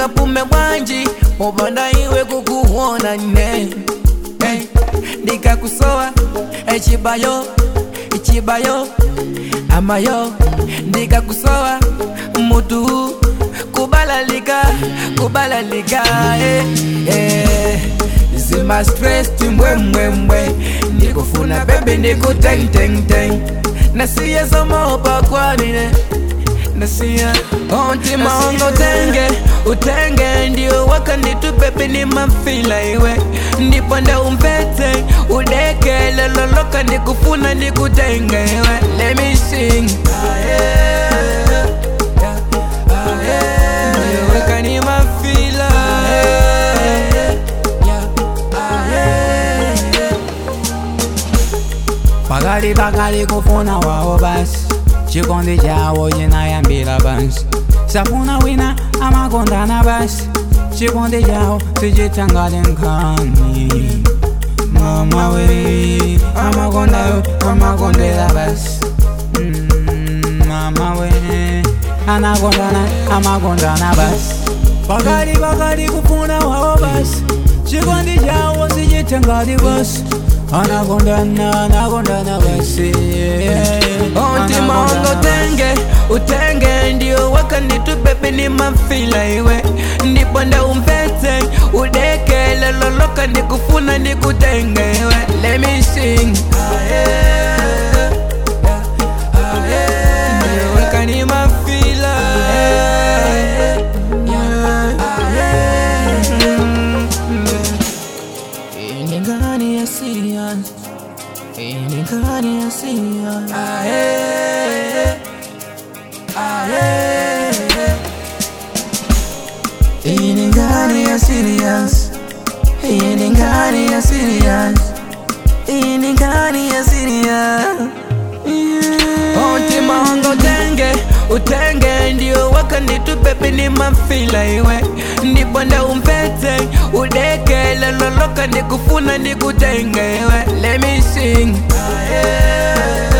ndingapume wanji mubanda iwe kukuhona ne ndikakusowa ichibayo amayo ndikakusowa mutu kubalalika zima stress timbwembwembwe ndikufuna bebe ndikuteng nasiya zomopa kwanine nasiya onti maongo utenge ndio wakanditu pepe ni mafila iwe ndiponda umpete udeke lololoka ndikufuna ndikutenge iwe let me sing weka ni mafila Pagali kufuna wao basi chikondi chawo chinayambira basi safuna wina amakondana basi chikondi chawo tichitangale nkhani mama we amakondera basi mama we amakondana basi Pagali kufuna wao basi chikondi chawo tichitangale basi anakondana basi onti maongo utenge ndio wakanditu pepe ni mafila iwe ndiponda umpete udeke lololoka ndikufuna ndikutenge iwe let me sing weka ni mafila iningani ya serious iningani ya serious iningani ya serious iningani ya serious iningani ya serious onti maongo utenge ndio wakanditu pepe ni mafila iwe ndiponda umpete udeke lololoka ndikufuna ndikutenge iwe let me sing